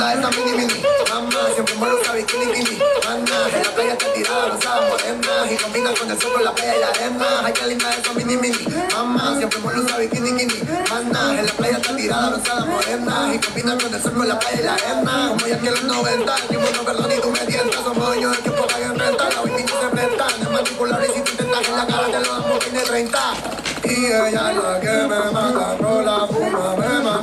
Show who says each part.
Speaker 1: linda esa mini mini. Mamá, siempre me gusta bikini bikini. Ana, en la playa está tirada, rosada, morena. Y combina con el sol, con la playa y la arena. Ay, qué linda esa mini mini. Mamá, siempre me gusta bikini bikini. Ana, en la playa está tirada, rosada, morena. Y combina con el sol, con la playa y la arena. Como ya que los 90, ni bueno, perdón, y tú me tientas. Somos dueños del tiempo que hay en renta. La baby se presta, no es particular. Y si tú intentas en la cara, te lo damos, tiene 30. Y ella es la que me mata, no la fuma, me mata.